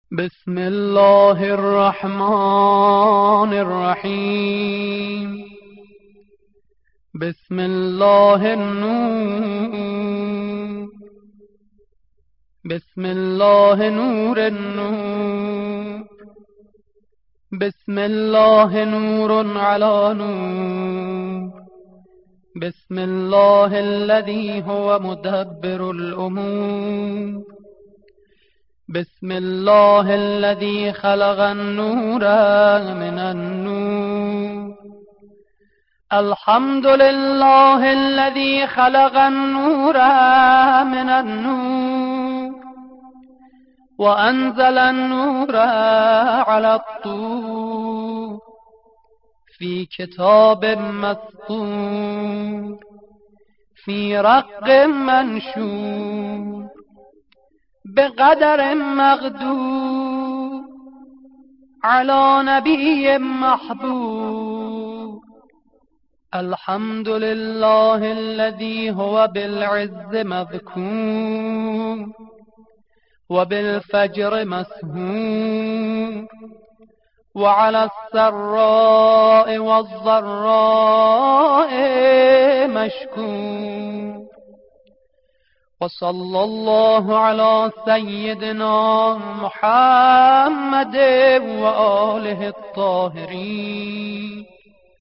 بسم الله الرحمن الرحیم. بسم الله النور. بسم الله نور النور. بسم الله نور على نور. بسم الله الذي هو مدبر الأمور. بسم الله الذي خلق النور من النور. الحمد لله الذي خلق النور من النور وأنزل النور على الطور في كتاب مسطور في رق منشور بقدر مقدور على نبي محبوب. الحمد لله الذي هو بالعز مذكور وبالفجر مسهور وعلى السراء والضراء مشكور. وصلى الله على سيدنا محمد وآله الطاهرين